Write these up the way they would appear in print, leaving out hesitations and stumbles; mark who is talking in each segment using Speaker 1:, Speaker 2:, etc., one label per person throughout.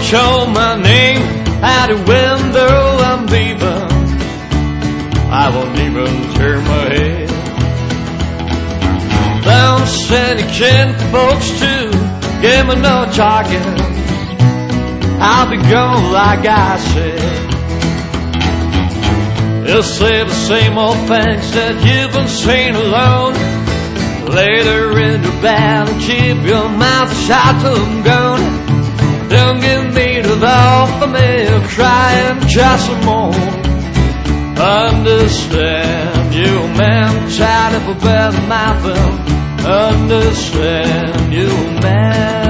Speaker 1: show my name out the window I'm leaving, I won't even turn my head. Don't send your kin folks to give me no talking, I'll be gone like I said. You'll say the same old things that you've been saying alone. Later in the bed, keep your mouth shut till I'm gone. Don't give me the love for me, crying just some more. Understand you, man, tired of a better mouth. Understand you, man.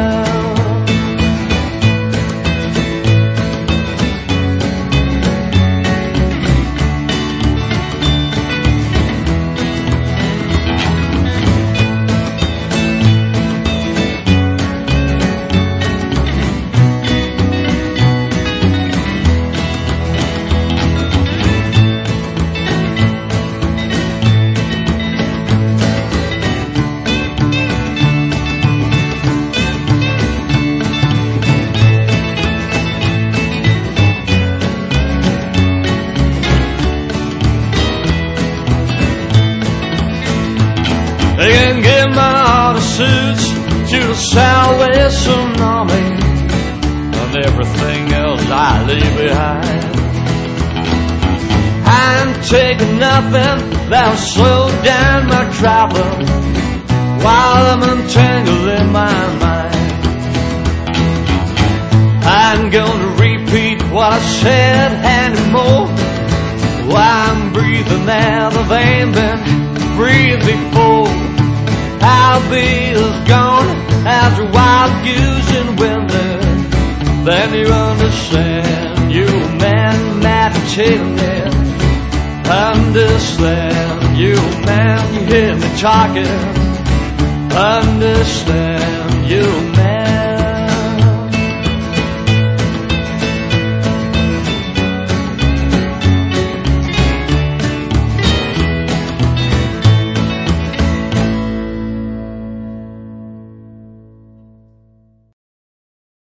Speaker 1: They can give my order suits to the Salvation Army and everything else I leave behind. I ain't taking nothing that'll slow down my travel while I'm entangled in my mind. I ain't gonna repeat what I said anymore while I'm breathing out the vein been breathed before. I'll be as gone as a wild goose in winter. Then you understand, you man meditating it. Understand, you man, you hear me talking. Understand, you man.